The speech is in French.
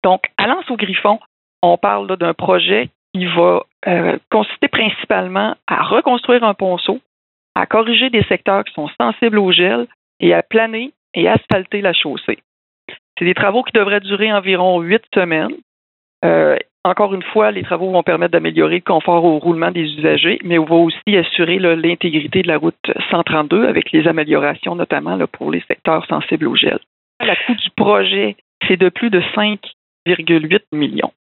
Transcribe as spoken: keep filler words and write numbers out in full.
Donc, à L'Anse-au-Griffon, on parle là, d'un projet qui va euh, consister principalement à reconstruire un ponceau, à corriger des secteurs qui sont sensibles au gel et à planer et asphalter la chaussée. C'est des travaux qui devraient durer environ huit semaines. Euh, encore une fois, les travaux vont permettre d'améliorer le confort au roulement des usagers, mais on va aussi assurer là, l'intégrité de la route cent trente-deux avec les améliorations notamment là, pour les secteurs sensibles au gel. Le coût du projet, c'est de plus de cinq virgule huit millions.